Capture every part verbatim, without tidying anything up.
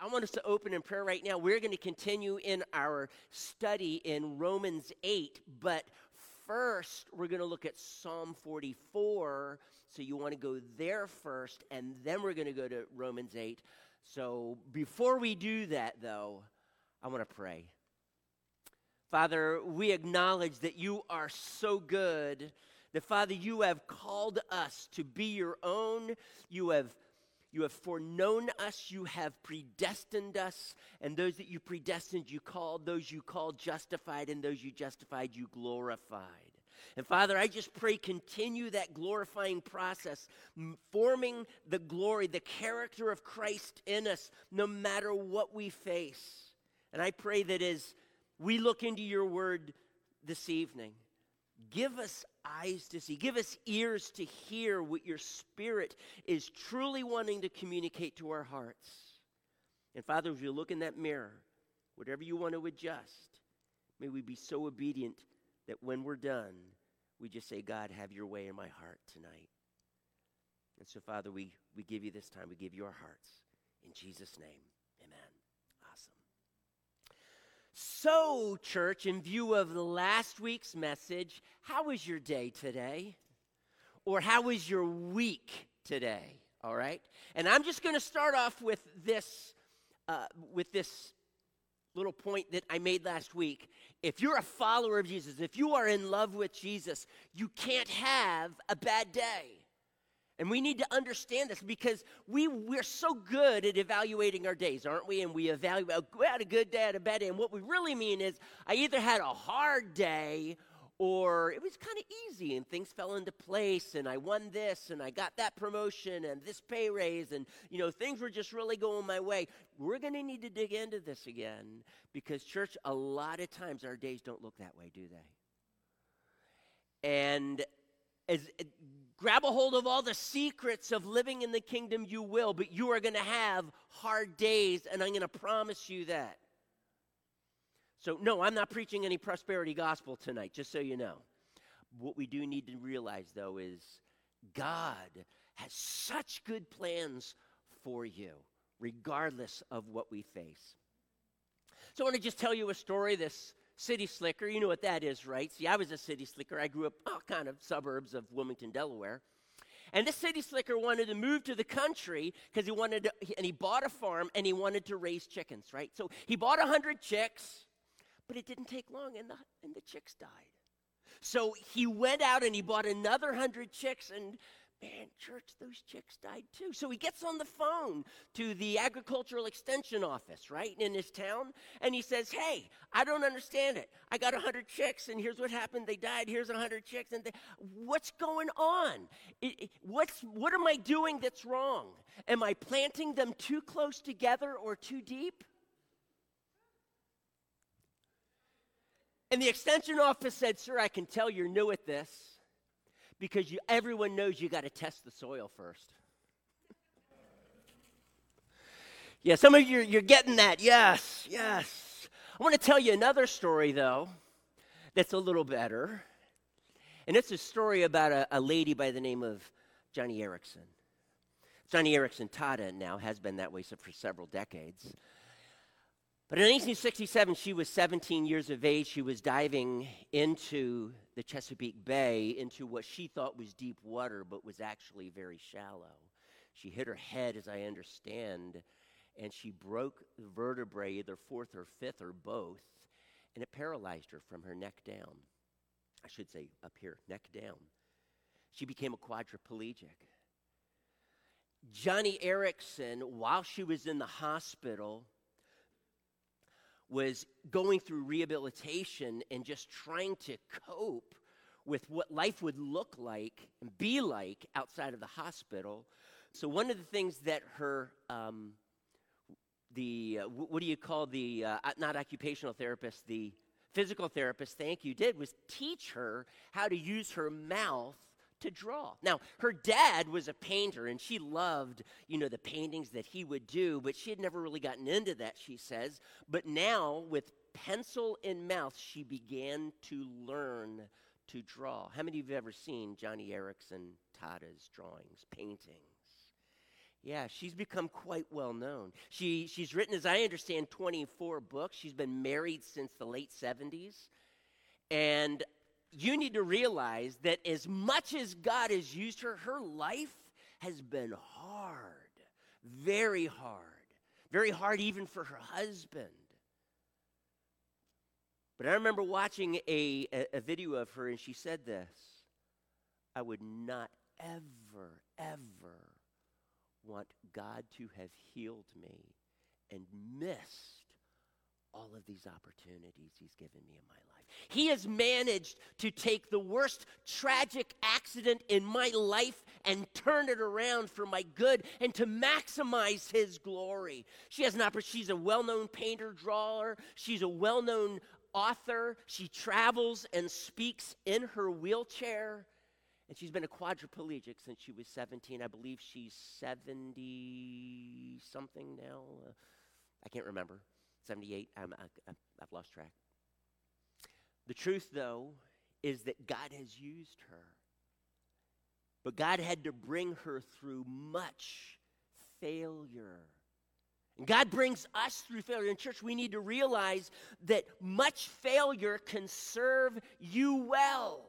I want us to open in prayer right now. We're going to continue in our study in Romans eight, but first we're going to look at Psalm forty-four. So you want to go there first, and then we're going to go to Romans eight. So before we do that, though, I want to pray. Father, we acknowledge that you are so good, that, Father, you have called us to be your own. You have You have foreknown us, you have predestined us, and those that you predestined, you called, those you called justified, and those you justified, you glorified. And Father, I just pray continue that glorifying process, forming the glory, the character of Christ in us, no matter what we face. And I pray that as we look into your word this evening, give us eyes to see. Give us ears to hear what your Spirit is truly wanting to communicate to our hearts. And Father, as you look in that mirror, whatever you want to adjust, may we be so obedient that when we're done, we just say, God, have your way in my heart tonight. And so, Father, we, we give you this time. We give you our hearts. In Jesus' name, amen. Awesome. So, church, in view of the last week's message, how was your day today? Or how was your week today? All right? And I'm just going to start off with this, uh, with this little point that I made last week. If you're a follower of Jesus, if you are in love with Jesus, you can't have a bad day. And we need to understand this because we, we're so good at evaluating our days, aren't we? And we evaluate, oh, we had a good day, had a bad day. And what we really mean is I either had a hard day or it was kind of easy and things fell into place and I won this and I got that promotion and this pay raise and, you know, things were just really going my way. We're going to need to dig into this again because, church, a lot of times our days don't look that way, do they? And as grab a hold of all the secrets of living in the kingdom you will, but you are going to have hard days, and I'm going to promise you that. So, no, I'm not preaching any prosperity gospel tonight, just so you know. What we do need to realize, though, is God has such good plans for you, regardless of what we face. So I want to just tell you a story, this city slicker. You know what that is, right? See, I was a city slicker. I grew up oh, kind of suburbs of Wilmington, Delaware. And this city slicker wanted to move to the country because he wanted to, and he bought a farm and he wanted to raise chickens, right? So he bought one hundred chicks, but it didn't take long and the, and the chicks died. So he went out and he bought another one hundred chicks and, man, church, those chicks died too. So he gets on the phone to the agricultural extension office, right, in his town, and he says, hey, I don't understand it. I got one hundred chicks, and here's what happened. They died. Here's one hundred chicks. And they, what's going on? It, it, what's, what am I doing that's wrong? Am I planting them too close together or too deep? And the extension office said, sir, I can tell you're new at this. Because you, everyone knows you got to test the soil first. Yeah, some of you, you're getting that. Yes, yes. I want to tell you another story, though, that's a little better. And it's a story about a, a lady by the name of Joni Eareckson. Joni Eareckson Tada now has been that way for several decades. But in nineteen sixty-seven, she was seventeen years of age. She was diving into the Chesapeake Bay into what she thought was deep water, but was actually very shallow. She hit her head, as I understand, and she broke the vertebrae, either fourth or fifth or both, and it paralyzed her from her neck down. I should say up here, neck down. She became a quadriplegic. Joni Eareckson, while she was in the hospital, was going through rehabilitation and just trying to cope with what life would look like and be like outside of the hospital. So one of the things that her, um, the, uh, what do you call the, uh, not occupational therapist, the physical therapist, thank you, did was teach her how to use her mouth to draw. Now, her dad was a painter, and she loved, you know, the paintings that he would do, but she had never really gotten into that, she says. But now, with pencil in mouth, she began to learn to draw. How many of you have ever seen Joni Eareckson Tada's drawings, paintings? Yeah, she's become quite well known. She, she's written, as I understand, twenty-four books. She's been married since the late seventies. And you need to realize that as much as God has used her, her life has been hard, very hard, very hard even for her husband. But I remember watching a, a, a video of her, and she said this: I would not ever, ever want God to have healed me and missed all of these opportunities he's given me in my life. He has managed to take the worst tragic accident in my life and turn it around for my good and to maximize his glory. She has an opportunity. She's a well-known painter, drawer. She's a well-known author. She travels and speaks in her wheelchair. And she's been a quadriplegic since she was seventeen. I believe she's seventy-something now. Uh, I can't remember. seventy-eight. I'm, I, I've lost track. The truth, though, is that God has used her. But God had to bring her through much failure. And God brings us through failure. In church, we need to realize that much failure can serve you well.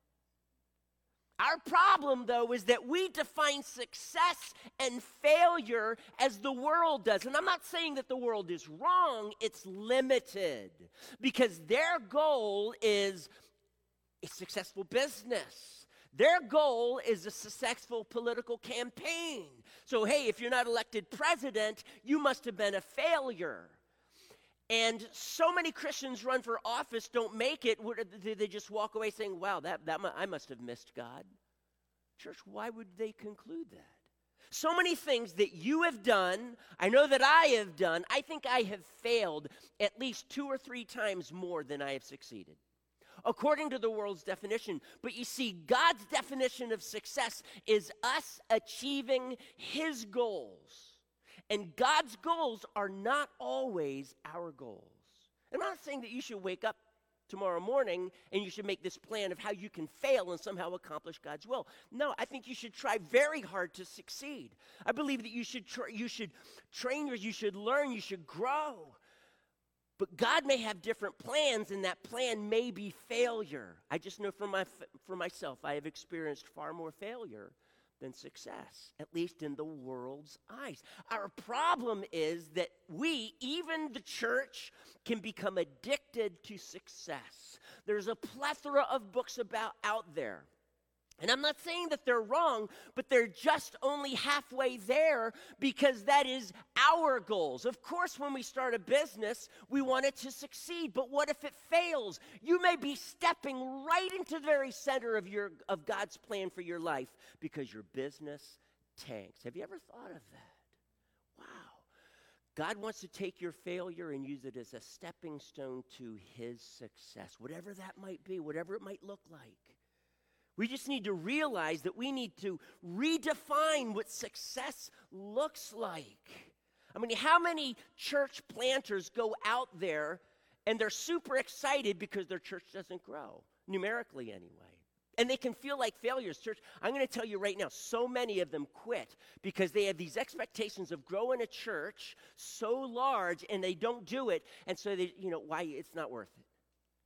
Our problem, though, is that we define success and failure as the world does. And I'm not saying that the world is wrong, it's limited. Because their goal is a successful business. Their goal is a successful political campaign. So, hey, if you're not elected president, you must have been a failure. And so many Christians run for office, don't make it. They just walk away saying, wow, that, that I must have missed God. Church, why would they conclude that? So many things that you have done, I know that I have done, I think I have failed at least two or three times more than I have succeeded, according to the world's definition. But you see, God's definition of success is us achieving his goals. And God's goals are not always our goals. I'm not saying that you should wake up tomorrow morning and you should make this plan of how you can fail and somehow accomplish God's will. No, I think you should try very hard to succeed. I believe that you should tra- you should train, you should learn, you should grow. But God may have different plans, and that plan may be failure. I just know for my for myself, I have experienced far more failure than success, at least in the world's eyes. Our problem is that we, even the church, can become addicted to success. There's a plethora of books about out there. And I'm not saying that they're wrong, but they're just only halfway there because that is our goals. Of course, when we start a business, we want it to succeed. But what if it fails? You may be stepping right into the very center of your of God's plan for your life because your business tanks. Have you ever thought of that? Wow. God wants to take your failure and use it as a stepping stone to his success, whatever that might be, whatever it might look like. We just need to realize that we need to redefine what success looks like. I mean, how many church planters go out there and they're super excited because their church doesn't grow, numerically anyway? And they can feel like failures. Church, I'm going to tell you right now, so many of them quit because they have these expectations of growing a church so large and they don't do it. And so they, you know, why it's not worth it.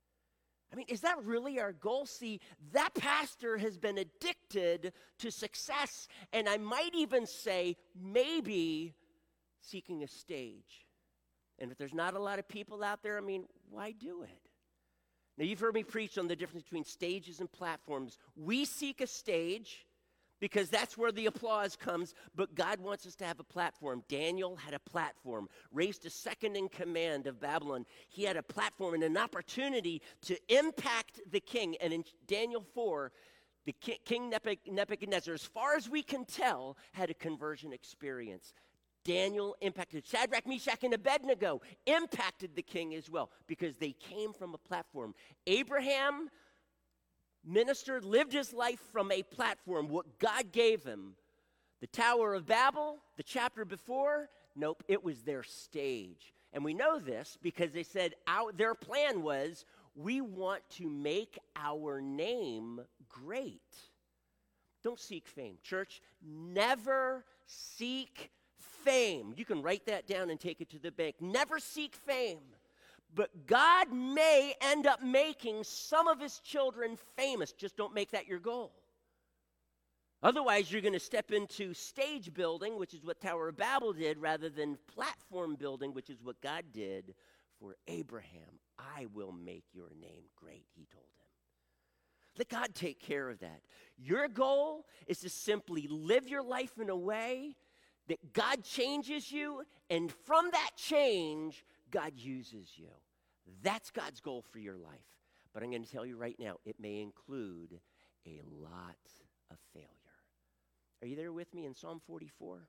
I mean, is that really our goal? See, that pastor has been addicted to success, and I might even say maybe seeking a stage. And if there's not a lot of people out there, I mean, why do it? Now, you've heard me preach on the difference between stages and platforms. We seek a stage because that's where the applause comes, but God wants us to have a platform. Daniel had a platform, raised a second in command of Babylon. He had a platform and an opportunity to impact the king. And in Daniel four, the king, King Nebuchadnezzar, as far as we can tell, had a conversion experience. Daniel impacted Shadrach, Meshach, and Abednego, impacted the king as well because they came from a platform. Abraham ministered, lived his life from a platform, what God gave him. The Tower of Babel, the chapter before, nope, it was their stage. And we know this because they said our, their plan was, we want to make our name great. Don't seek fame. Church, never seek fame. You can write that down and take it to the bank. Never seek fame. But God may end up making some of his children famous. Just don't make that your goal. Otherwise, you're going to step into stage building, which is what Tower of Babel did, rather than platform building, which is what God did for Abraham. I will make your name great, he told him. Let God take care of that. Your goal is to simply live your life in a way that God changes you, and from that change, God uses you. That's God's goal for your life. But I'm going to tell you right now, it may include a lot of failure. Are you there with me in Psalm forty-four?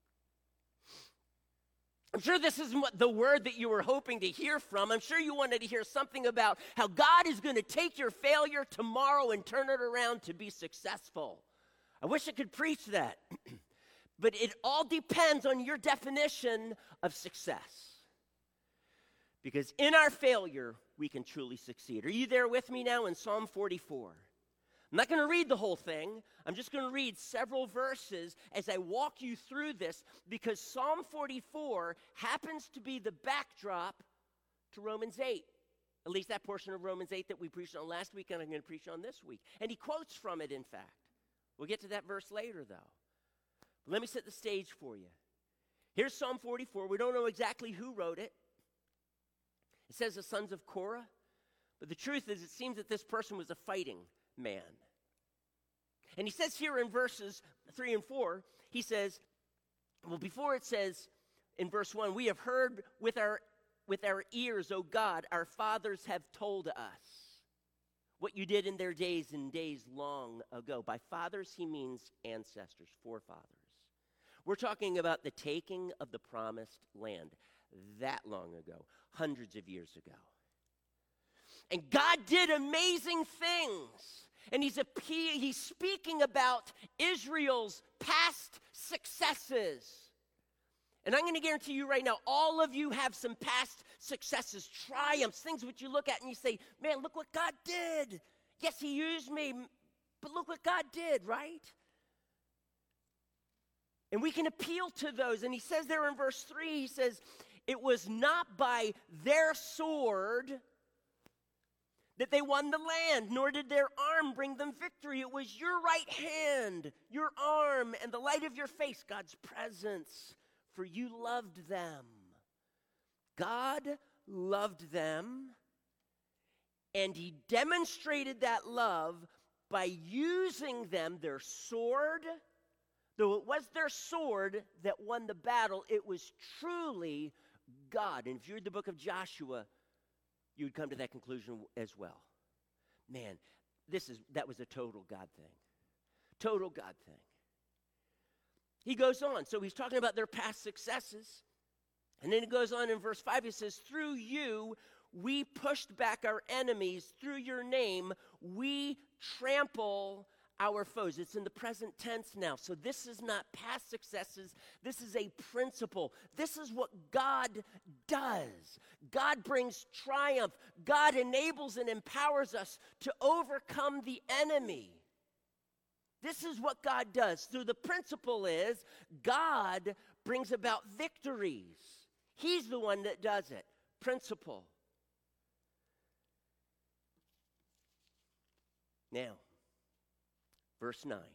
I'm sure this isn't what the word that you were hoping to hear from. I'm sure you wanted to hear something about how God is going to take your failure tomorrow and turn it around to be successful. I wish I could preach that. But it all depends on your definition of success. Because in our failure, we can truly succeed. Are you there with me now in Psalm forty-four? I'm not going to read the whole thing. I'm just going to read several verses as I walk you through this, because Psalm forty-four happens to be the backdrop to Romans eight. At least that portion of Romans eight that we preached on last week and I'm going to preach on this week. And he quotes from it, in fact. We'll get to that verse later, though. But let me set the stage for you. Here's Psalm forty-four. We don't know exactly who wrote it. It says the sons of Korah. But the truth is, it seems that this person was a fighting man. And he says here in verses three and four, he says, well, before it says in verse one, we have heard with our with our ears, O God, our fathers have told us what you did in their days and days long ago. By fathers, he means ancestors, forefathers. We're talking about the taking of the promised land that long ago, hundreds of years ago. And God did amazing things. And he's, a, he's speaking about Israel's past successes. And I'm going to guarantee you right now, all of you have some past successes, triumphs, things which you look at and you say, man, look what God did. Yes, he used me, but look what God did, right? And we can appeal to those. And he says there in verse three, he says, it was not by their sword that they won the land, nor did their arm bring them victory. It was your right hand, your arm, and the light of your face, God's presence, for you loved them. God loved them, and he demonstrated that love by using them, their sword. Though it was their sword that won the battle, it was truly God. And if you read the book of Joshua, you would come to that conclusion as well. Man, this is that was a total God thing. Total God thing. He goes on. So he's talking about their past successes. And then he goes on in verse five. He says, through you, we pushed back our enemies. Through your name, we trample our foes. It's in the present tense now. So this is not past successes. This is a principle. This is what God does. God brings triumph. God enables and empowers us to overcome the enemy. This is what God does. So the principle is God brings about victories. He's the one that does it. Principle. Now, verse nine.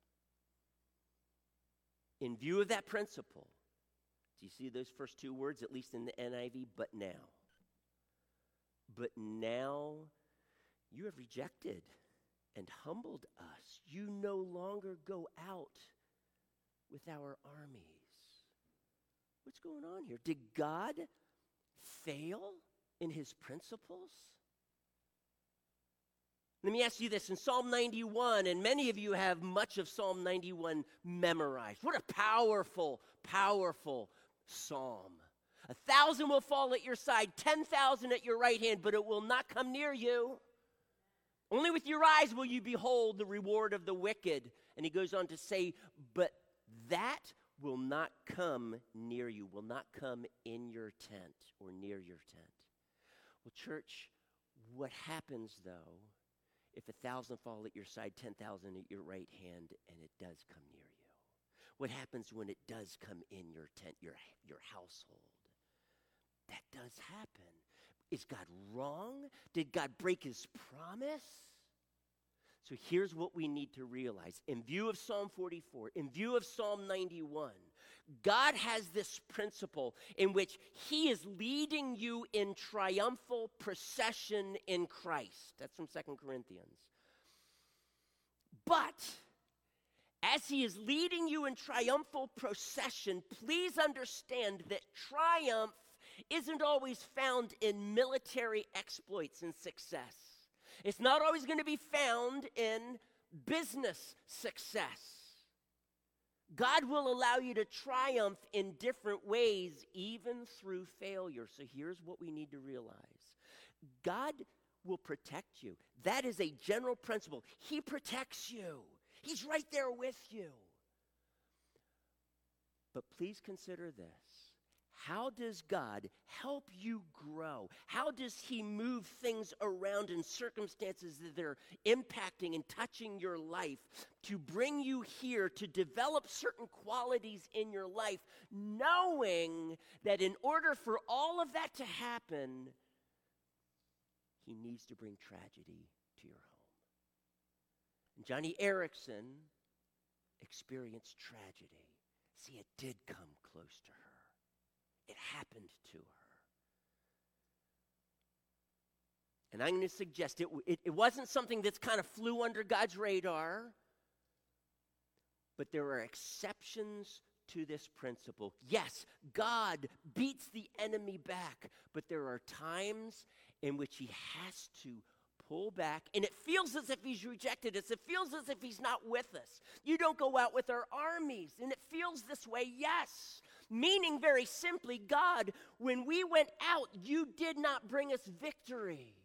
In view of that principle, do you see those first two words, at least in the N I V? But now. But now you have rejected and humbled us. You no longer go out with our armies. What's going on here? Did God fail in his principles? Let me ask you this. In Psalm ninety-one, and many of you have much of Psalm ninety-one memorized. What a powerful, powerful psalm. A thousand will fall at your side, ten thousand at your right hand, but it will not come near you. Only with your eyes will you behold the reward of the wicked. And he goes on to say, but that will not come near you, will not come in your tent or near your tent. Well, church, what happens, though, if a thousand fall at your side, ten thousand at your right hand, and it does come near you? What happens when it does come in your tent, your, your household? That does happen. Is God wrong? Did God break his promise? So here's what we need to realize. In view of Psalm forty-four, in view of Psalm ninety-one, God has this principle in which he is leading you in triumphal procession in Christ. That's from Second Corinthians. But as he is leading you in triumphal procession, please understand that triumph isn't always found in military exploits and success. It's not always going to be found in business success. God will allow you to triumph in different ways, even through failure. So here's what we need to realize. God will protect you. That is a general principle. He protects you. He's right there with you. But please consider this. How does God help you grow? How does he move things around in circumstances that are impacting and touching your life to bring you here to develop certain qualities in your life, knowing that in order for all of that to happen, he needs to bring tragedy to your home? And Johnny Erickson experienced tragedy. See, it did come close to her. It happened to her. And I'm going to suggest it, it, it wasn't something that's kind of flew under God's radar, but there are exceptions to this principle. Yes, God beats the enemy back, but there are times in which he has to pull back, and it feels as if he's rejected us. It feels as if he's not with us. You don't go out with our armies, and it feels this way, yes. Meaning very simply, God, when we went out, you did not bring us victory.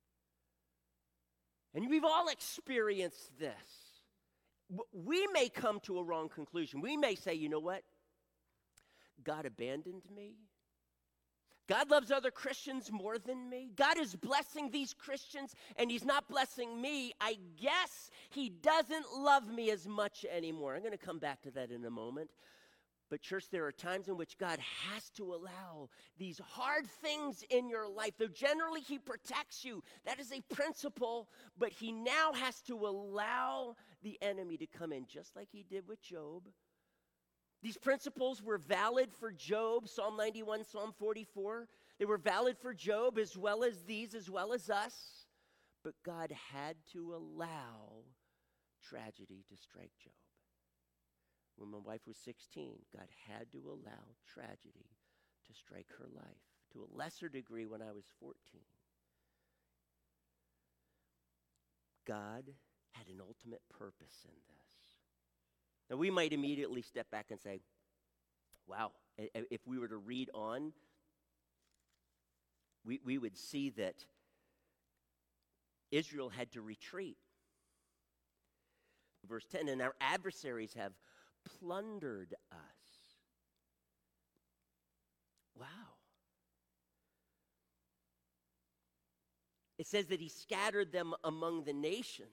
And we've all experienced this. We may come to a wrong conclusion. We may say, you know what? God abandoned me. God loves other Christians more than me. God is blessing these Christians, and he's not blessing me. I guess he doesn't love me as much anymore. I'm going to come back to that in a moment. But church, there are times in which God has to allow these hard things in your life. Though generally he protects you. That is a principle. But he now has to allow the enemy to come in, just like he did with Job. These principles were valid for Job, Psalm ninety-one, Psalm forty-four. They were valid for Job as well as these, as well as us. But God had to allow tragedy to strike Job. When my wife was sixteen, God had to allow tragedy to strike her life. To a lesser degree when I was fourteen. God had an ultimate purpose in this. Now we might immediately step back and say, wow, if we were to read on, we, we would see that Israel had to retreat. Verse ten, and our adversaries have plundered us. Wow. It says that he scattered them among the nations.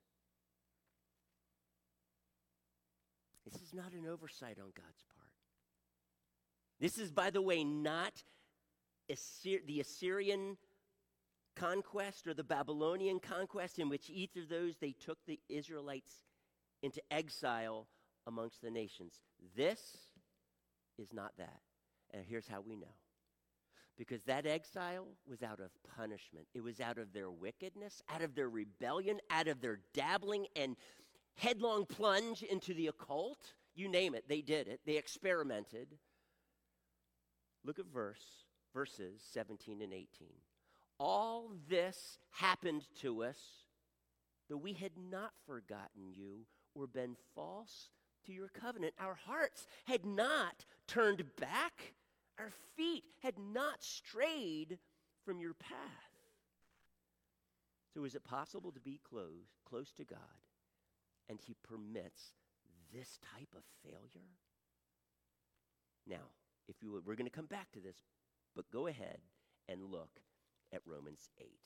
This is not an oversight on God's part. This is, by the way, not Assyri- the Assyrian conquest or the Babylonian conquest, in which each of those they took the Israelites into exile amongst the nations. This is not that. And here's how we know. Because that exile was out of punishment. It was out of their wickedness, out of their rebellion, out of their dabbling and headlong plunge into the occult. You name it, they did it. They experimented. Look at verse, verses seventeen and eighteen. All this happened to us, though we had not forgotten you or been false to your covenant. Our hearts had not turned back. Our feet had not strayed from your path. So is it possible to be close, close to God, and he permits this type of failure? Now, if you would, we're going to come back to this, but go ahead and look at Romans eight.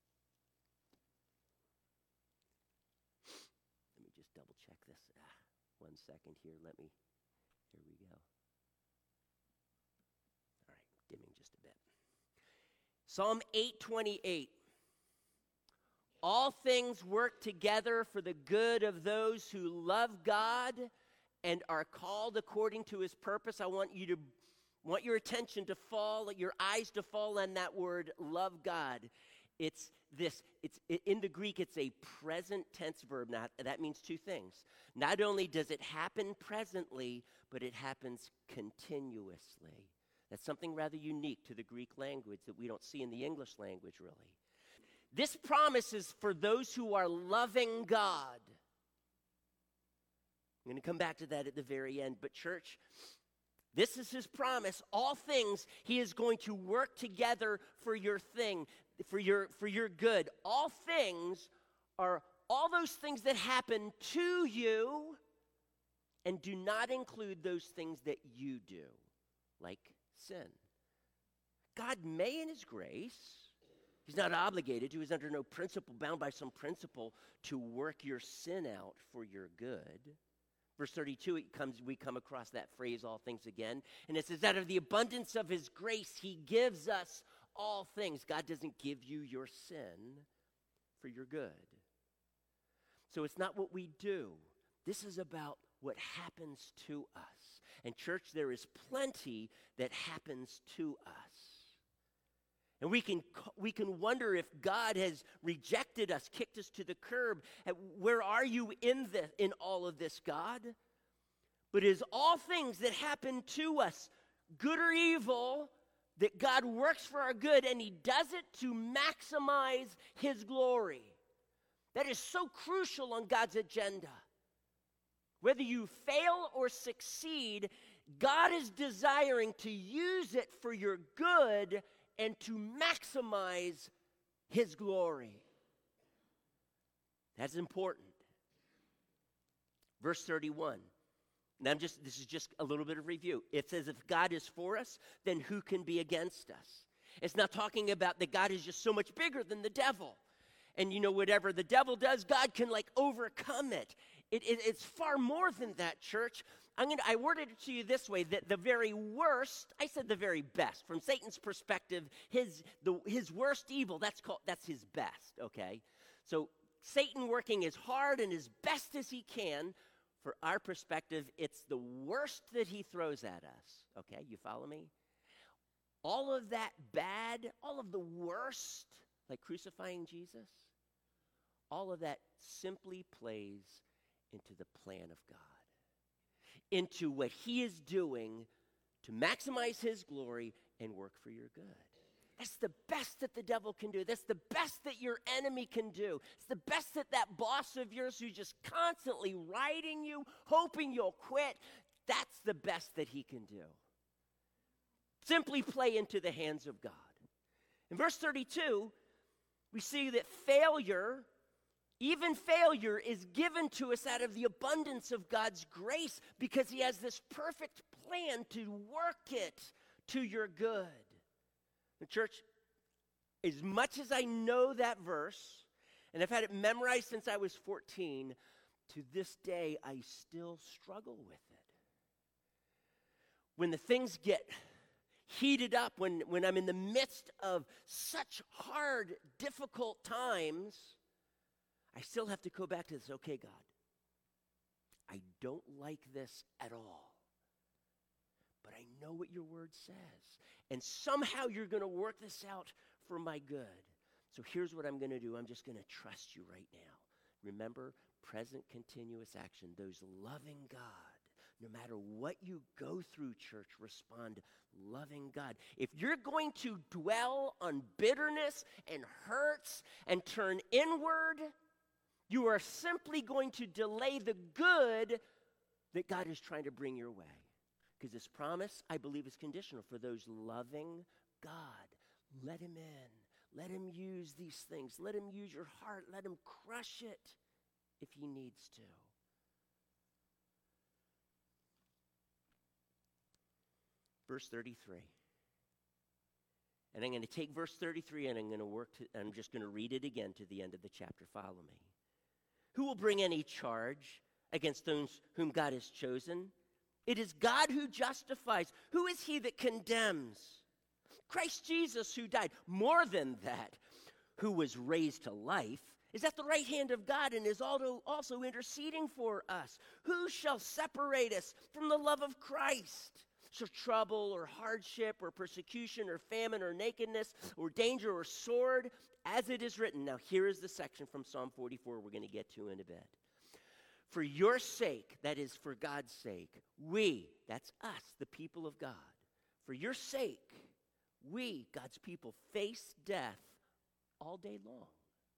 Let me just double check this. Ah, One second here. Let me, here we go. All right, dimming just a bit. Psalm eight twenty-eight. All things work together for the good of those who love God and are called according to his purpose. I want you to want your attention to fall, your eyes to fall on that word, love God. It's this, it's in the Greek, it's a present tense verb. Now, that means two things. Not only does it happen presently, but it happens continuously. That's something rather unique to the Greek language that we don't see in the English language, really. This promise is for those who are loving God. I'm going to come back to that at the very end. But church, this is his promise. All things he is going to work together for your thing, for your, for your good. All things are all those things that happen to you and do not include those things that you do, like sin. God may in his grace, he's not obligated to, he's under no principle, bound by some principle to work your sin out for your good. Verse thirty-two, it comes, we come across that phrase, all things again. And it says, out of the abundance of his grace, he gives us all things. God doesn't give you your sin for your good. So it's not what we do. This is about what happens to us. And church, there is plenty that happens to us. And we can we can wonder if God has rejected us, kicked us to the curb. Where are you in this, in all of this, God? But it is all things that happen to us, good or evil, that God works for our good, and he does it to maximize his glory. That is so crucial on God's agenda. Whether you fail or succeed, God is desiring to use it for your good and to maximize his glory. That's important. Verse thirty-one. And I'm just, this is just a little bit of review. It says, if God is for us, then who can be against us? It's not talking about that God is just so much bigger than the devil. And you know, whatever the devil does, God can like overcome it. It, it it's far more than that, church. I'm gonna, I worded it to you this way, that the very worst, I said the very best, from Satan's perspective, his, the, his worst evil, that's called, that's his best, okay? So Satan working as hard and as best as he can, for our perspective, it's the worst that he throws at us, okay? You follow me? All of that bad, all of the worst, like crucifying Jesus, all of that simply plays into the plan of God, into what he is doing to maximize his glory and work for your good. That's the best that the devil can do. That's the best that your enemy can do. It's the best that that boss of yours who's just constantly riding you, hoping you'll quit, that's the best that he can do. Simply play into the hands of God. In verse thirty-two, we see that failure, even failure, is given to us out of the abundance of God's grace because he has this perfect plan to work it to your good. The church, as much as I know that verse, and I've had it memorized since I was fourteen, to this day I still struggle with it. When the things get heated up, when, when I'm in the midst of such hard, difficult times, I still have to go back to this. Okay, God, I don't like this at all, but I know what your word says. And somehow you're going to work this out for my good. So here's what I'm going to do. I'm just going to trust you right now. Remember, present continuous action. Those loving God. No matter what you go through, church, respond loving God. If you're going to dwell on bitterness and hurts and turn inward, you are simply going to delay the good that God is trying to bring your way. Because this promise, I believe, is conditional for those loving God. Let him in. Let him use these things. Let him use your heart. Let him crush it if he needs to. Verse thirty-three. And I'm going to take verse thirty-three and I'm going to work to, I'm just going to read it again to the end of the chapter. Follow me. Who will bring any charge against those whom God has chosen. It is God who justifies. Who is he that condemns? Christ Jesus, who died. More than that, who was raised to life, is at the right hand of God and is also, also interceding for us. Who shall separate us from the love of Christ? Shall trouble or hardship or persecution or famine or nakedness or danger or sword? As it is written. Now here is the section from Psalm forty-four we're going to get to in a bit. For your sake, that is for God's sake, we, that's us, the people of God, for your sake, we, God's people, face death all day long.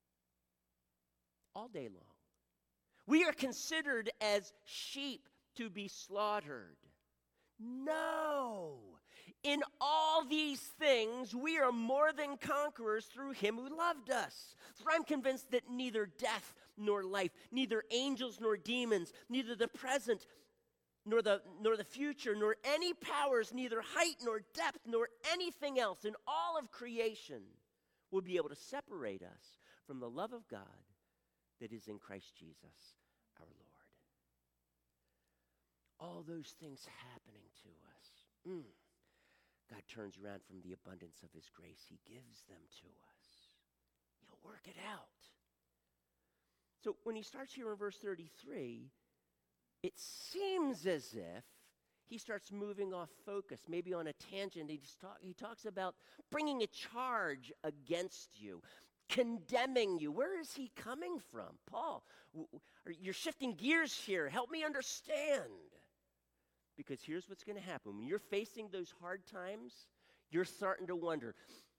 All day long. We are considered as sheep to be slaughtered. No. In all these things, we are more than conquerors through him who loved us. For I'm convinced that neither death nor life, neither angels nor demons, neither the present nor the, nor the future, nor any powers, neither height nor depth, nor anything else in all of creation will be able to separate us from the love of God that is in Christ Jesus our Lord. All those things happening to us. Mm. God turns around from the abundance of his grace. He gives them to us. He'll work it out. So when he starts here in verse thirty-three, it seems as if he starts moving off focus, maybe on a tangent. He, talk, he talks about bringing a charge against you, condemning you. Where is he coming from? Paul, w- w- you're shifting gears here. Help me understand. Because here's what's going to happen. When you're facing those hard times, you're starting to wonder,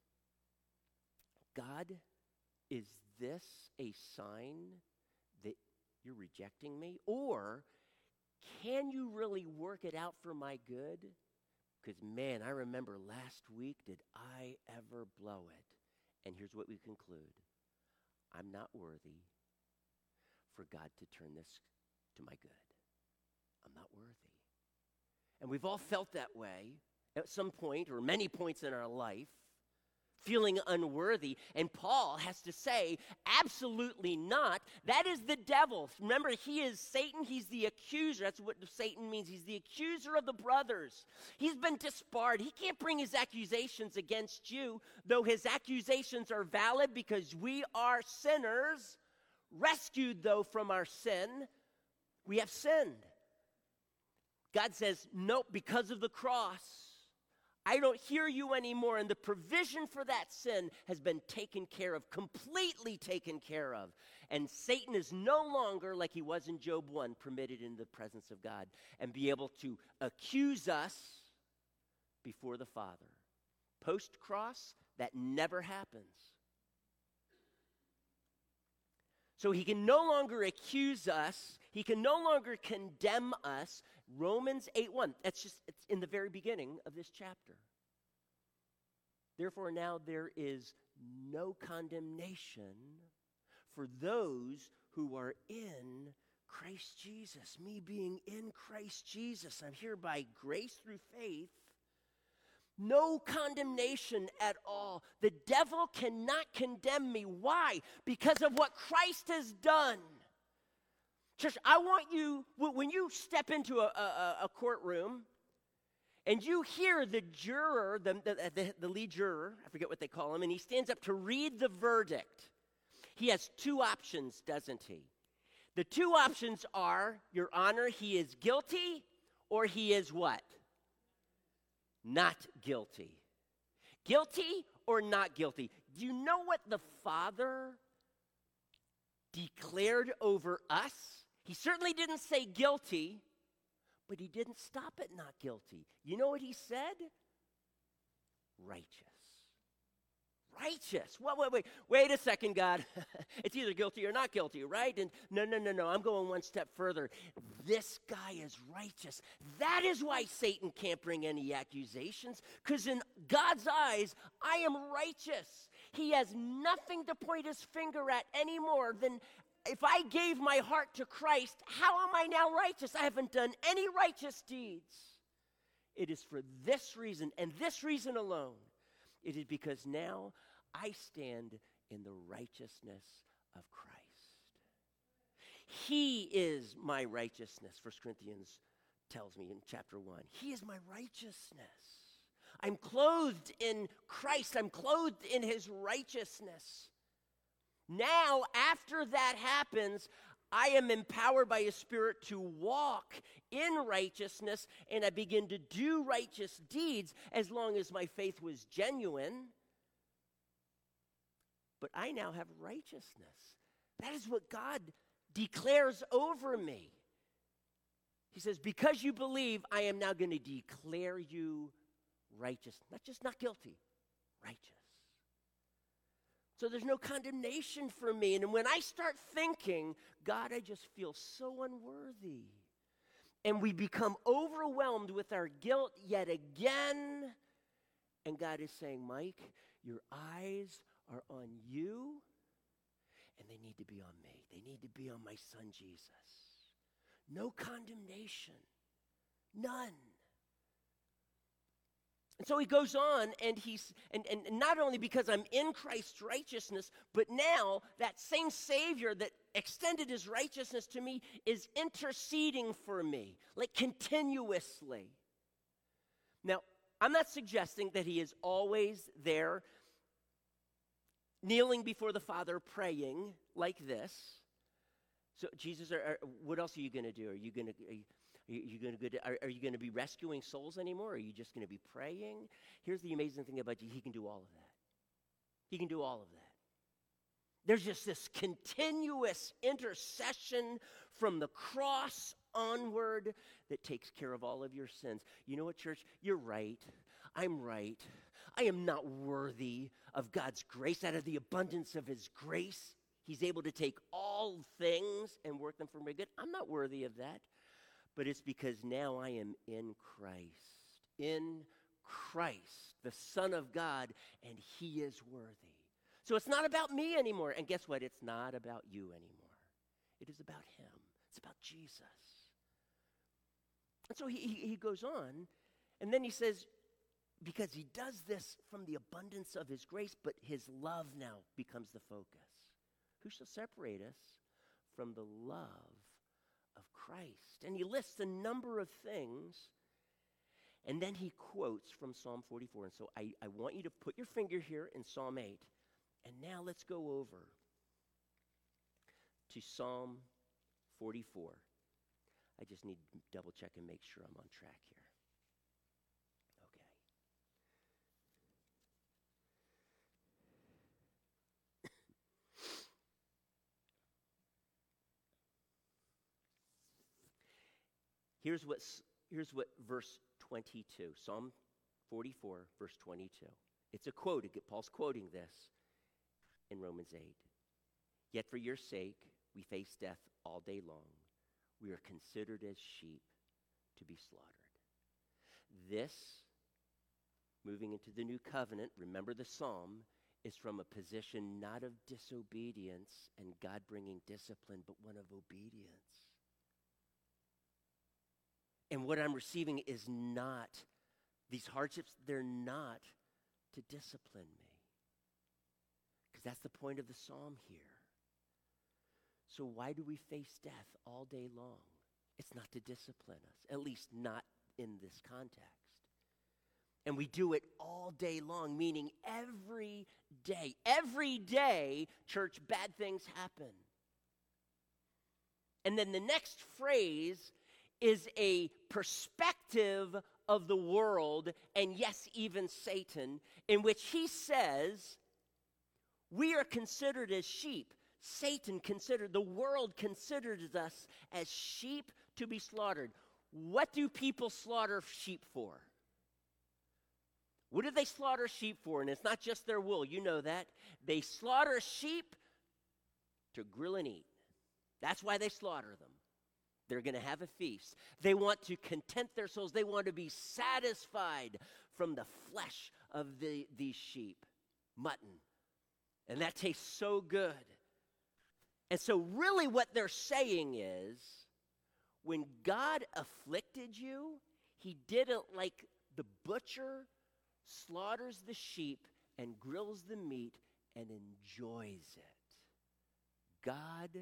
God, is this a sign that you're rejecting me? Or can you really work it out for my good? Because, man, I remember last week, did I ever blow it? And here's what we conclude. I'm not worthy for God to turn this to my good. I'm not worthy. And we've all felt that way at some point or many points in our life, feeling unworthy. And Paul has to say, absolutely not. That is the devil. Remember, he is Satan. He's the accuser. That's what Satan means. He's the accuser of the brothers. He's been disbarred. He can't bring his accusations against you, though his accusations are valid because we are sinners, rescued, though, from our sin. We have sinned. God says, nope, because of the cross, I don't hear you anymore, and the provision for that sin has been taken care of, completely taken care of. And Satan is no longer, like he was in Job one, permitted in the presence of God and be able to accuse us before the Father. Post-cross, that never happens. So he can no longer accuse us. He can no longer condemn us. Romans eight one, that's just, it's in the very beginning of this chapter. Therefore now there is no condemnation for those who are in Christ Jesus. Me being in Christ Jesus. I'm here by grace through faith. No condemnation at all. The devil cannot condemn me. Why? Because of what Christ has done. Church, I want you, when you step into a, a, a courtroom and you hear the juror, the, the, the lead juror, I forget what they call him, and he stands up to read the verdict. He has two options, doesn't he? The two options are, Your Honor, he is guilty, or he is what? Not guilty. Guilty or not guilty? Do you know what the Father declared over us? He certainly didn't say guilty, but he didn't stop at not guilty. You know what he said? Righteous. Righteous. Wait, wait, wait. Wait a second, God. It's either guilty or not guilty, right? And no, no, no, no. I'm going one step further. This guy is righteous. That is why Satan can't bring any accusations, because in God's eyes, I am righteous. He has nothing to point his finger at any more than if I gave my heart to Christ, how am I now righteous? I haven't done any righteous deeds. It is for this reason and this reason alone. It is because now I stand in the righteousness of Christ. He is my righteousness, First Corinthians tells me in chapter one. He is my righteousness. I'm clothed in Christ. I'm clothed in his righteousness. Now, after that happens, I am empowered by his Spirit to walk in righteousness, and I begin to do righteous deeds as long as my faith was genuine. But I now have righteousness. That is what God declares over me. He says, because you believe, I am now going to declare you righteous. Not just not guilty, righteous. So there's no condemnation for me. And when I start thinking, God, I just feel so unworthy. And we become overwhelmed with our guilt yet again. And God is saying, Mike, your eyes are on you, and they need to be on me. They need to be on my son, Jesus. No condemnation. None. And so he goes on, and he's and, and not only because I'm in Christ's righteousness, but now that same Savior that extended his righteousness to me is interceding for me, like continuously. Now, I'm not suggesting that he is always there, kneeling before the Father, praying like this. So, Jesus, are, are, what else are you going to do? Are you going to are you, are you going to are, are you going to be rescuing souls anymore? Or are you just going to be praying? Here's the amazing thing about Jesus: he can do all of that. He can do all of that. There's just this continuous intercession from the cross onward that takes care of all of your sins. You know what, church? You're right. I'm right. I am not worthy of God's grace. Out of the abundance of his grace, he's able to take all things and work them for my good. I'm not worthy of that. But it's because now I am in Christ. In Christ, the Son of God, and he is worthy. So it's not about me anymore. And guess what? It's not about you anymore. It is about him. It's about Jesus. And so he, he, he goes on, and then he says, because he does this from the abundance of his grace, but his love now becomes the focus. Who shall separate us from the love of Christ? And he lists a number of things, and then he quotes from Psalm forty-four. And so I, I want you to put your finger here in Psalm eight, and now let's go over to Psalm forty-four. I just need to double check and make sure I'm on track here. Here's what, here's what verse twenty-two, Psalm forty-four, verse twenty-two. It's a quote. Paul's quoting this in Romans eight. Yet for your sake, we face death all day long. We are considered as sheep to be slaughtered. This, moving into the new covenant, remember the psalm, is from a position not of disobedience and God bringing discipline, but one of obedience. And what I'm receiving is not, these hardships, they're not to discipline me. Because that's the point of the psalm here. So why do we face death all day long? It's not to discipline us, at least not in this context. And we do it all day long, meaning every day. Every day, church, bad things happen. And then the next phrase is a perspective of the world, and yes, even Satan, in which he says, we are considered as sheep. Satan considered, the world considers us as sheep to be slaughtered. What do people slaughter sheep for? What do they slaughter sheep for? And it's not just their wool, you know that. They slaughter sheep to grill and eat. That's why they slaughter them. They're going to have a feast. They want to content their souls. They want to be satisfied from the flesh of the, these sheep, mutton. And that tastes so good. And so really what they're saying is, when God afflicted you, he did it like the butcher slaughters the sheep and grills the meat and enjoys it. God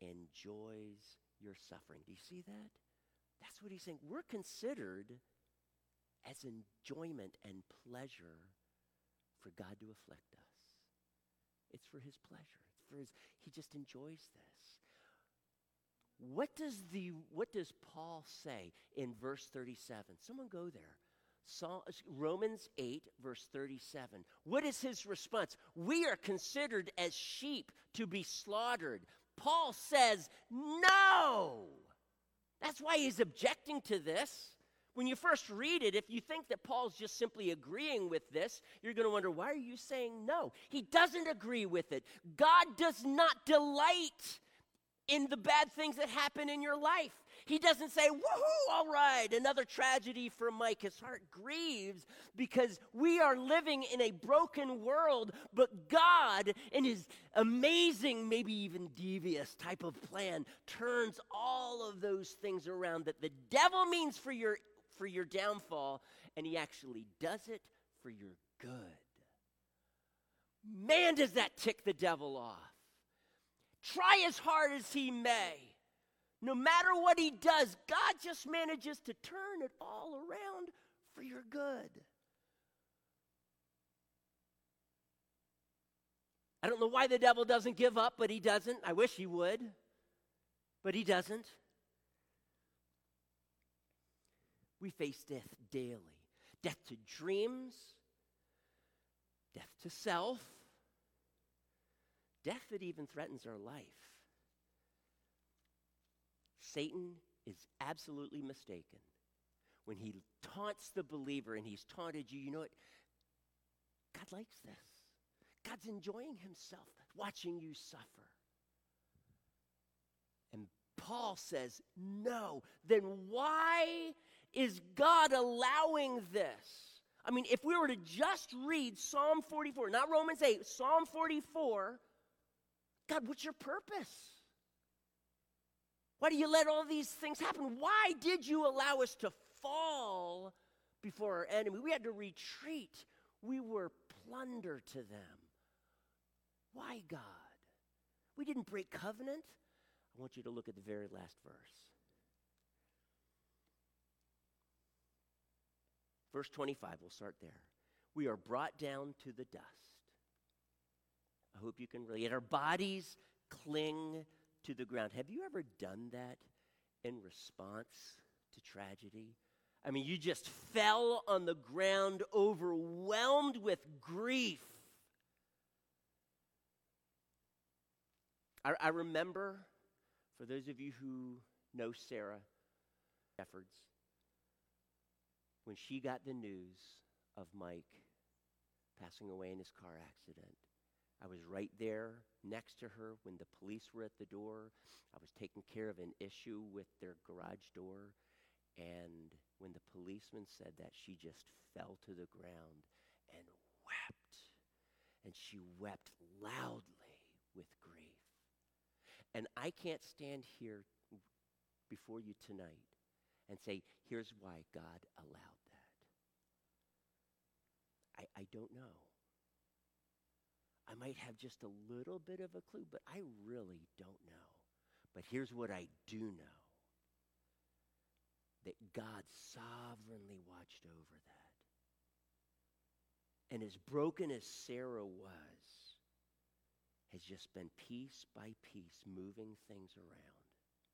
enjoys your suffering. Do you see that? That's what he's saying. We're considered as enjoyment and pleasure for God to afflict us. It's for his pleasure. It's for his, he just enjoys this. What does the what does Paul say in verse thirty-seven? Someone go there. Psalm, Romans eight, verse thirty-seven. What is his response? We are considered as sheep to be slaughtered. Paul says, no. That's why he's objecting to this. When you first read it, if you think that Paul's just simply agreeing with this, you're going to wonder, why are you saying no? He doesn't agree with it. God does not delight in the bad things that happen in your life. He doesn't say, woohoo, all right, another tragedy for Mike. His heart grieves because we are living in a broken world, but God, in his amazing, maybe even devious type of plan, turns all of those things around that the devil means for your, for your downfall, and he actually does it for your good. Man, does that tick the devil off. Try as hard as he may. No matter what he does, God just manages to turn it all around for your good. I don't know why the devil doesn't give up, but he doesn't. I wish he would, but he doesn't. We face death daily. Death to dreams, death to self, death that even threatens our life. Satan is absolutely mistaken when he taunts the believer, and he's taunted you. You know what? God likes this. God's enjoying himself watching you suffer. And Paul says, no. Then why is God allowing this? I mean, if we were to just read Psalm forty-four, not Romans eight, Psalm forty-four, God, what's your purpose? Why do you let all these things happen? Why did you allow us to fall before our enemy? We had to retreat. We were plunder to them. Why, God? We didn't break covenant. I want you to look at the very last verse. Verse twenty-five, we'll start there. We are brought down to the dust. I hope you can relate. Our bodies cling to the ground. Have you ever done that in response to tragedy? I mean, you just fell on the ground overwhelmed with grief. I, I remember, for those of you who know Sarah Jeffords, when she got the news of Mike passing away in his car accident, I was right there next to her when the police were at the door. I was taking care of an issue with their garage door. And when the policeman said that, she just fell to the ground and wept. And she wept loudly with grief. And I can't stand here before you tonight and say, here's why God allowed that. I, I don't know. I might have just a little bit of a clue, but I really don't know. But here's what I do know. That God sovereignly watched over that. And as broken as Sarah was, has just been piece by piece moving things around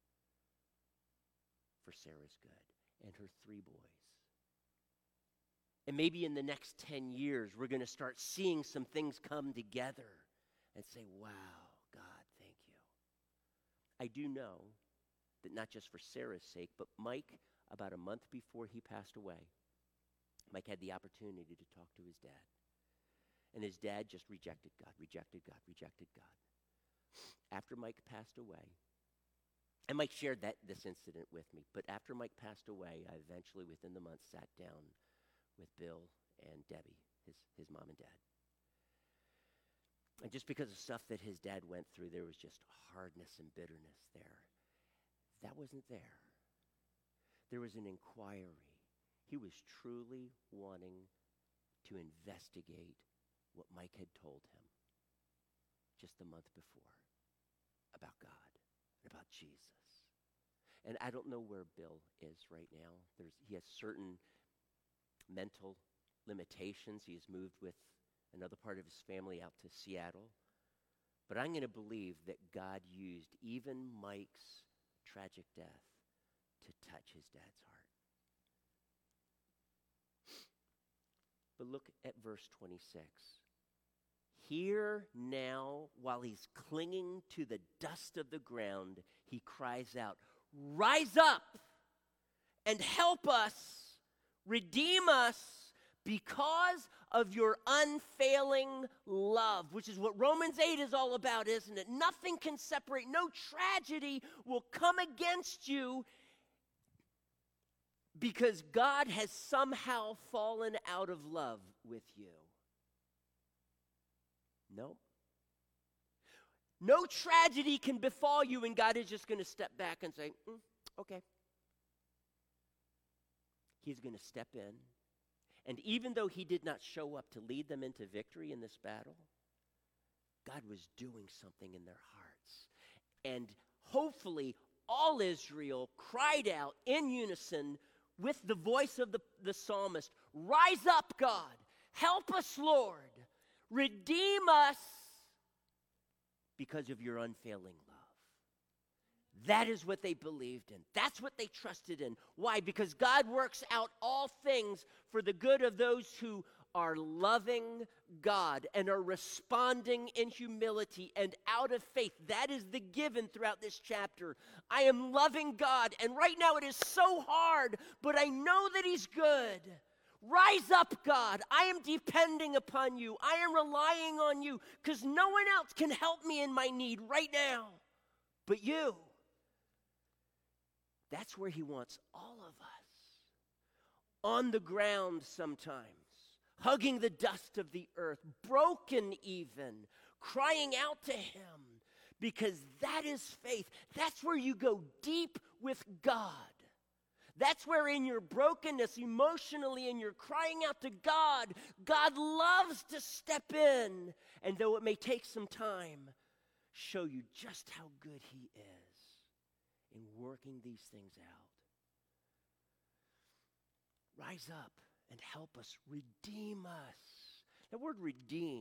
for Sarah's good and her three boys. And maybe in the next ten years, we're going to start seeing some things come together and say, wow, God, thank you. I do know that not just for Sarah's sake, but Mike, about a month before he passed away, Mike had the opportunity to talk to his dad. And his dad just rejected God, rejected God, rejected God. After Mike passed away, and Mike shared that this incident with me, but after Mike passed away, I eventually, within the month, sat down with Bill and Debbie, his, his mom and dad. And just because of stuff that his dad went through, there was just hardness and bitterness there. That wasn't there. There was an inquiry. He was truly wanting to investigate what Mike had told him just the month before about God. and about Jesus. And I don't know where Bill is right now. There's, he has certain mental limitations. He has moved with another part of his family out to Seattle. But I'm going to believe that God used even Mike's tragic death to touch his dad's heart. But look at verse twenty-six. Here now, while he's clinging to the dust of the ground, he cries out, "Rise up and help us, redeem us because of your unfailing love," which is what Romans eight is all about, isn't it? Nothing can separate, no tragedy will come against you because God has somehow fallen out of love with you. No. No tragedy can befall you, and God is just going to step back and say, mm, okay. He's going to step in. And even though he did not show up to lead them into victory in this battle, God was doing something in their hearts. And hopefully all Israel cried out in unison with the voice of the, the psalmist, "Rise up, God. Help us, Lord. Redeem us because of your unfailing love." That is what they believed in. That's what they trusted in. Why? Because God works out all things for the good of those who are loving God and are responding in humility and out of faith. That is the given throughout this chapter. I am loving God, and right now it is so hard, but I know that he's good. Rise up, God. I am depending upon you. I am relying on you because no one else can help me in my need right now but you. That's where he wants all of us. On the ground sometimes, hugging the dust of the earth, broken even, crying out to him, because that is faith. That's where you go deep with God. That's where in your brokenness, emotionally, and you're crying out to God, God loves to step in, and though it may take some time, show you just how good he is in working these things out. Rise up and help us, redeem us. The word redeem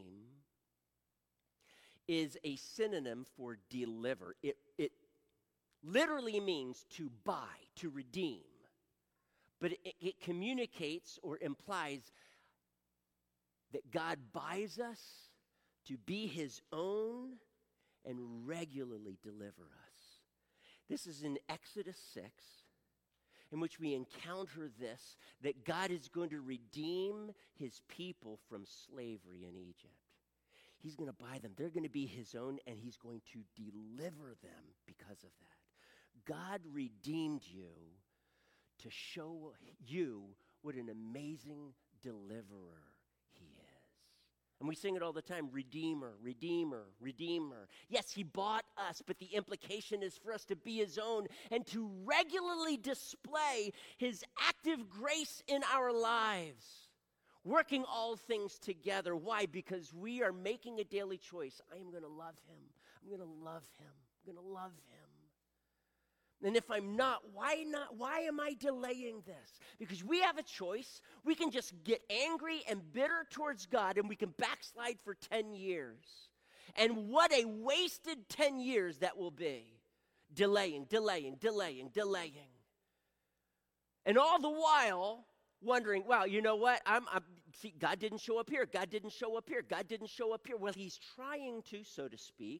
is a synonym for deliver. It, it literally means to buy, to redeem. But it, it communicates or implies that God buys us to be his own and regularly deliver us. This is in Exodus six, in which we encounter this, that God is going to redeem his people from slavery in Egypt. He's going to buy them. They're going to be his own, and he's going to deliver them because of that. God redeemed you to show you what an amazing deliverer he is. And we sing it all the time, Redeemer, Redeemer, Redeemer. Yes, he bought us, but the implication is for us to be his own and to regularly display his active grace in our lives, working all things together. Why? Because we are making a daily choice. I am going to love him. I'm going to love him. I'm going to love him. And if I'm not, why not? Why am I delaying this? Because we have a choice. We can just get angry and bitter towards God, and we can backslide for ten years. And what a wasted ten years that will be. Delaying, delaying, delaying, delaying. And all the while wondering, wow, you know what? I'm, I'm see, God didn't show up here. God didn't show up here. God didn't show up here. Well, he's trying to, so to speak.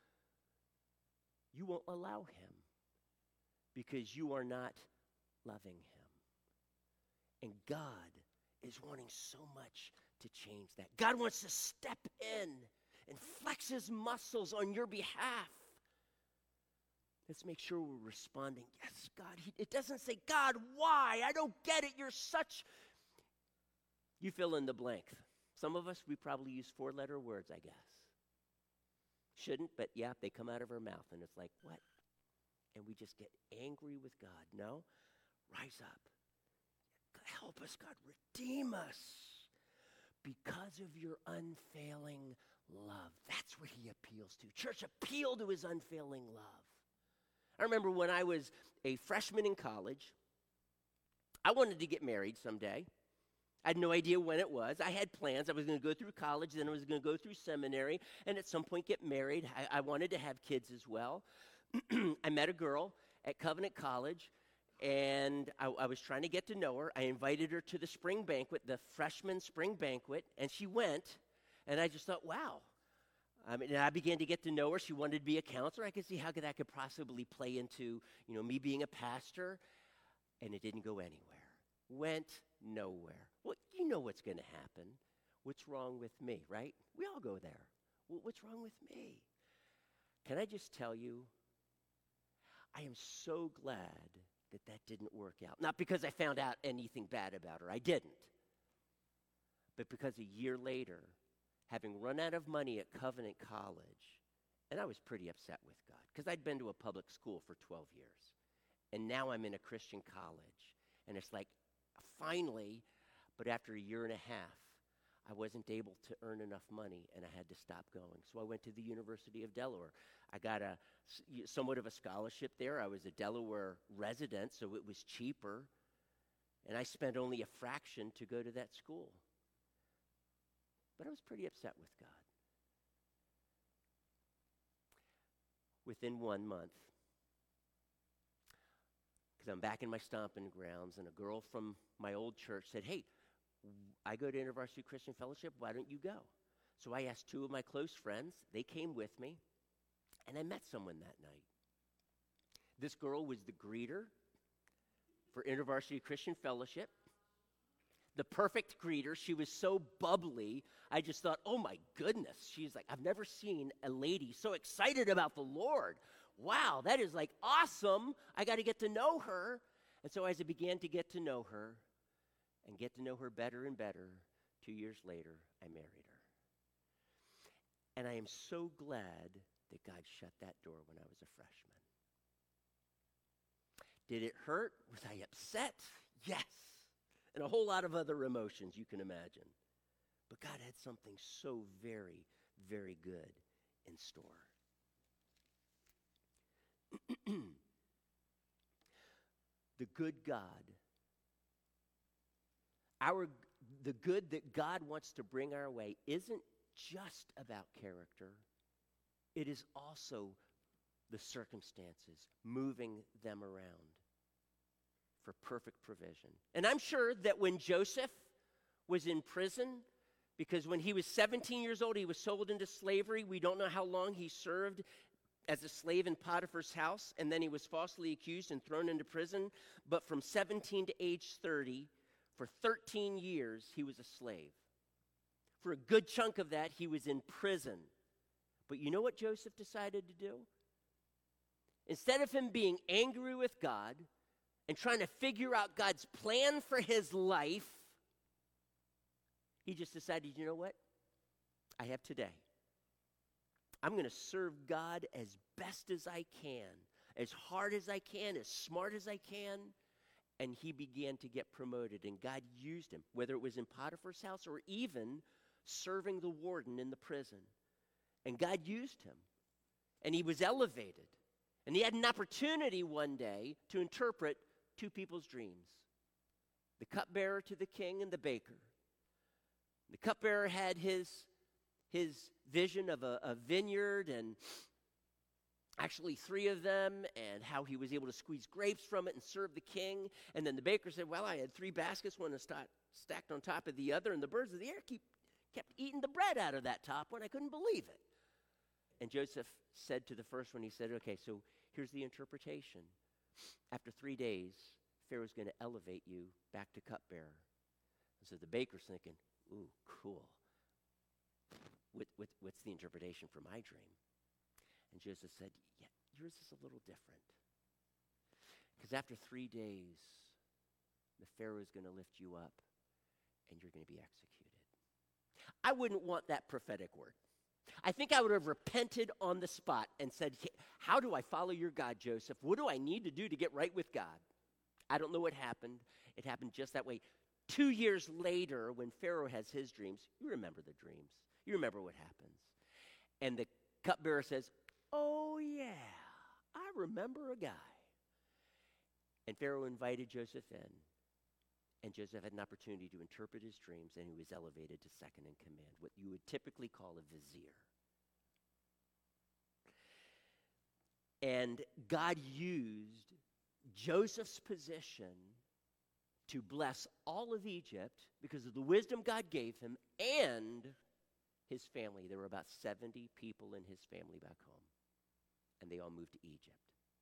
You won't allow him, because you are not loving him. And God is wanting so much to change that. God wants to step in and flex his muscles on your behalf. Let's make sure we're responding. Yes, God. He, it doesn't say, God, why? I don't get it. You're such... You fill in the blank. Some of us, we probably use four-letter words, I guess. Shouldn't, but yeah, they come out of our mouth, and it's like, what? And we just get angry with God. No, rise up. Help us, God. Redeem us because of your unfailing love. That's what he appeals to. Church, appeal to his unfailing love. I remember when I was a freshman in college, I wanted to get married someday. I had no idea when it was. I had plans. I was going to go through college, then I was going to go through seminary, and at some point get married. I, I wanted to have kids as well. I met a girl at Covenant College, and I, I was trying to get to know her. I invited her to the spring banquet, the freshman spring banquet, and she went, and I just thought, wow. I mean, and I began to get to know her. She wanted to be a counselor. I could see how that could possibly play into, you know, me being a pastor, and it didn't go anywhere. Went nowhere. Well, you know what's going to happen. What's wrong with me, right? We all go there. Well, what's wrong with me? Can I just tell you, I am so glad that that didn't work out. Not because I found out anything bad about her. I didn't. But because a year later, having run out of money at Covenant College, and I was pretty upset with God because I'd been to a public school for twelve years, and now I'm in a Christian college, and it's like, finally, but after a year and a half, I wasn't able to earn enough money, and I had to stop going. So I went to the University of Delaware. I got a somewhat of a scholarship there. I was a Delaware resident, so it was cheaper, and I spent only a fraction to go to that school. But I was pretty upset with God. Within one month, because I'm back in my stomping grounds, and a girl from my old church said, hey, I go to InterVarsity Christian Fellowship, why don't you go? So I asked two of my close friends. They came with me, and I met someone that night. This girl was the greeter for InterVarsity Christian Fellowship. The perfect greeter. She was so bubbly. I just thought, oh my goodness. She's like, I've never seen a lady so excited about the Lord. Wow, that is like awesome. I got to get to know her. And so as I began to get to know her and get to know her better and better, two years later, I married her. And I am so glad that God shut that door when I was a freshman. Did it hurt? Was I upset? Yes. And a whole lot of other emotions you can imagine. But God had something so very, very good in store. The good God, our the good that God wants to bring our way isn't just about character. It is also the circumstances, moving them around for perfect provision. And I'm sure that when Joseph was in prison, because when he was seventeen years old, he was sold into slavery. We don't know how long he served as a slave in Potiphar's house, and then he was falsely accused and thrown into prison. But from seventeen to age thirty, for thirteen years, he was a slave. For a good chunk of that, he was in prison. But you know what Joseph decided to do? Instead of him being angry with God and trying to figure out God's plan for his life, he just decided, you know what? I have today. I'm going to serve God as best as I can, as hard as I can, as smart as I can. And he began to get promoted, and God used him, whether it was in Potiphar's house or even serving the warden in the prison. And God used him, and he was elevated. And he had an opportunity one day to interpret two people's dreams, the cupbearer to the king and the baker. The cupbearer had his, his vision of a, a vineyard, and actually three of them, and how he was able to squeeze grapes from it and serve the king. And then the baker said, well, I had three baskets, one sta- stacked on top of the other, and the birds of the air keep, kept eating the bread out of that top one. I couldn't believe it. And Joseph said to the first one, he said, okay, so here's the interpretation. After three days, Pharaoh's going to elevate you back to cupbearer. And so the baker's thinking, ooh, cool. What, what, what's the interpretation for my dream? And Joseph said, yeah, yours is a little different. Because after three days, the Pharaoh's going to lift you up, and you're going to be executed. I wouldn't want that prophetic word. I think I would have repented on the spot and said, how do I follow your God, Joseph? What do I need to do to get right with God? I don't know what happened. It happened just that way. Two years later, when Pharaoh has his dreams, you remember the dreams. You remember what happens. And the cupbearer says, oh, yeah, I remember a guy. And Pharaoh invited Joseph in, and Joseph had an opportunity to interpret his dreams, and he was elevated to second in command, what you would typically call a vizier. And God used Joseph's position to bless all of Egypt because of the wisdom God gave him and his family. There were about seventy people in his family back home, and they all moved to Egypt.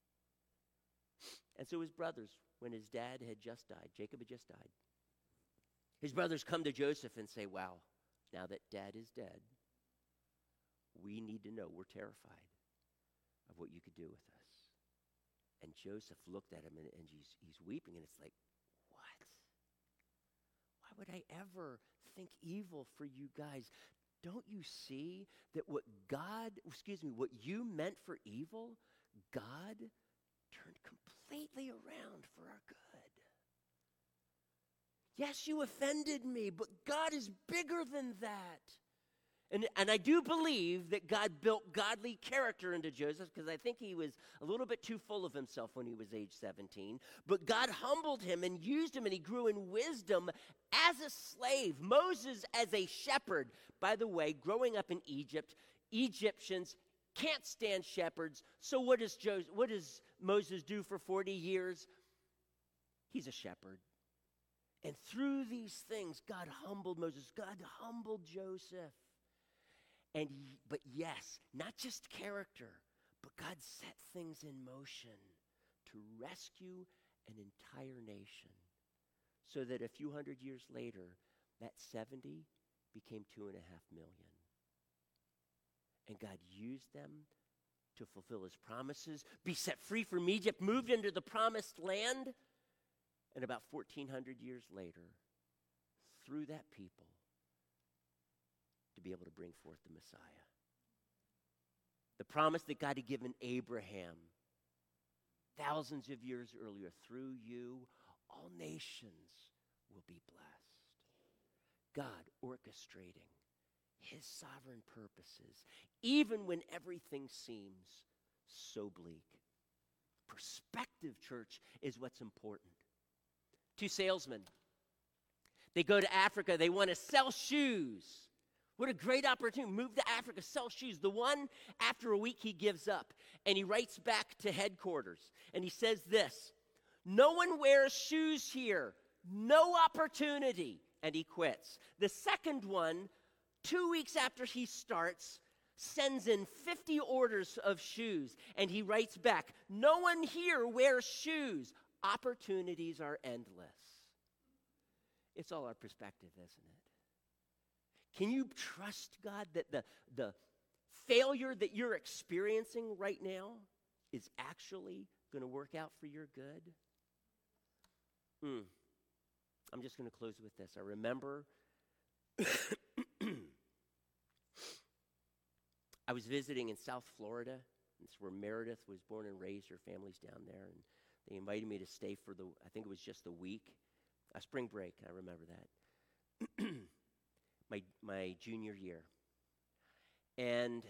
And so his brothers, when his dad had just died, Jacob had just died, his brothers come to Joseph and say, wow, now that dad is dead, we need to know, we're terrified of what you could do with us. And Joseph looked at him, and, and he's, he's weeping, and it's like, what? Why would I ever think evil for you guys? Don't you see that what God, excuse me, what you meant for evil, God turned completely around for our good. Yes, you offended me, but God is bigger than that. And, and I do believe that God built godly character into Joseph, because I think he was a little bit too full of himself when he was age seventeen. But God humbled him and used him, and he grew in wisdom as a slave. Moses as a shepherd. By the way, growing up in Egypt, Egyptians can't stand shepherds. So what does, Joseph, what does Moses do for forty years? He's a shepherd. And through these things, God humbled Moses. God humbled Joseph. And but yes, not just character, but God set things in motion to rescue an entire nation, so that a few hundred years later, that seventy became two and a half million. And God used them to fulfill his promises, be set free from Egypt, moved into the promised land, and about fourteen hundred years later, through that people, to be able to bring forth the Messiah. The promise that God had given Abraham thousands of years earlier, through you, all nations will be blessed. God orchestrating his sovereign purposes, even when everything seems so bleak. Perspective, church, is what's important. Two salesmen, they go to Africa, they want to sell shoes. What a great opportunity. Move to Africa, sell shoes. The one, after a week, he gives up. And he writes back to headquarters. And he says this, no one wears shoes here. No opportunity. And he quits. The second one, two weeks after he starts, sends in fifty orders of shoes. And he writes back, no one here wears shoes. Opportunities are endless. It's all our perspective, isn't it? Can you trust God that the, the failure that you're experiencing right now is actually going to work out for your good? Mm. I'm just going to close with this. I remember I was visiting in South Florida. That's where Meredith was born and raised. Her family's down there. And they invited me to stay for the, I think it was just a week. A spring break, I remember that. My my junior year. And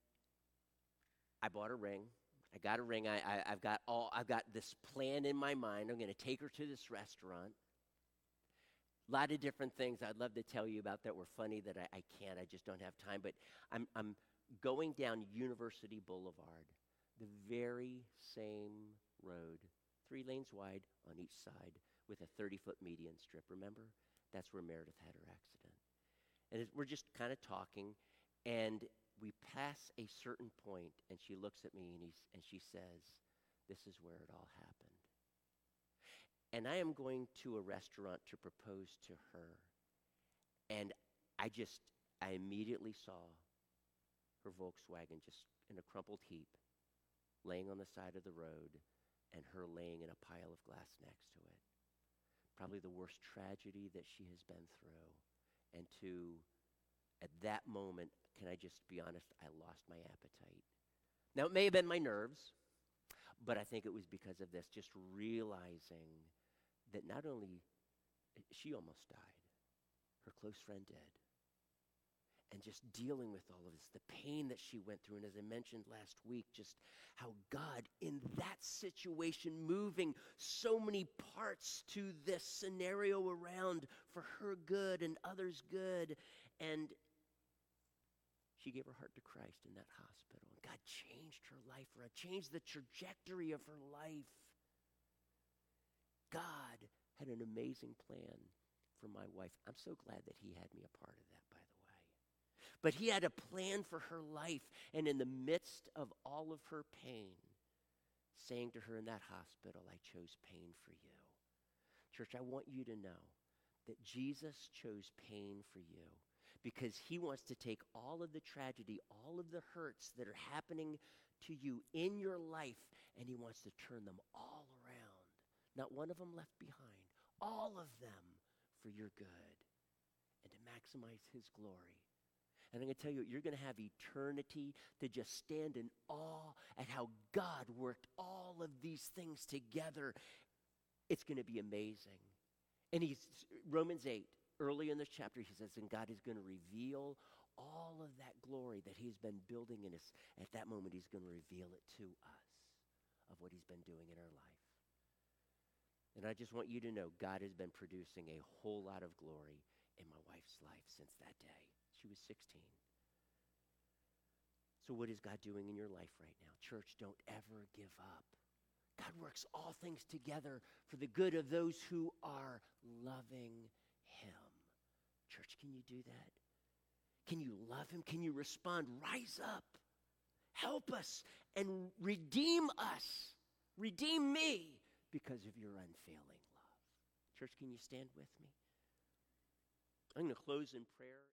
I bought a ring. I got a ring. I, I, I've got all I've got this plan in my mind. I'm going to take her to this restaurant. A lot of different things I'd love to tell you about that were funny that I, I can't. I just don't have time. But I'm I'm going down University Boulevard, the very same road, three lanes wide on each side, with a thirty-foot median strip. Remember? That's where Meredith had her accident. And it, we're just kind of talking, and we pass a certain point, and she looks at me, and, he's, and she says, this is where it all happened. And I am going to a restaurant to propose to her, and I just, I immediately saw her Volkswagen just in a crumpled heap, laying on the side of the road, and her laying in a pile of glass next to it. Probably the worst tragedy that she has been through. And to, at that moment, can I just be honest, I lost my appetite. Now, it may have been my nerves, but I think it was because of this, just realizing that not only, she almost died, her close friend did. and just dealing with all of this, the pain that she went through. And as I mentioned last week, just how God in that situation moving so many parts to this scenario around for her good and others' good. And she gave her heart to Christ in that hospital. And God changed her life around, changed the trajectory of her life. God had an amazing plan for my wife. I'm so glad that he had me a part of that, by the way. But he had a plan for her life, and in the midst of all of her pain, saying to her in that hospital, I chose pain for you. Church, I want you to know that Jesus chose pain for you because he wants to take all of the tragedy, all of the hurts that are happening to you in your life, and he wants to turn them all around. Not one of them left behind. All of them for your good and to maximize his glory. And I'm going to tell you, you're going to have eternity to just stand in awe at how God worked all of these things together. It's going to be amazing. And he's Romans eight, early in this chapter, he says, and God is going to reveal all of that glory that he's been building in us. At that moment, he's going to reveal it to us of what he's been doing in our life. And I just want you to know God has been producing a whole lot of glory in my wife's life since that day. She was sixteen. So what is God doing in your life right now? Church, don't ever give up. God works all things together for the good of those who are loving him. Church, can you do that? Can you love him? Can you respond? Rise up. Help us and redeem us. Redeem me because of your unfailing love. Church, can you stand with me? I'm going to close in prayer.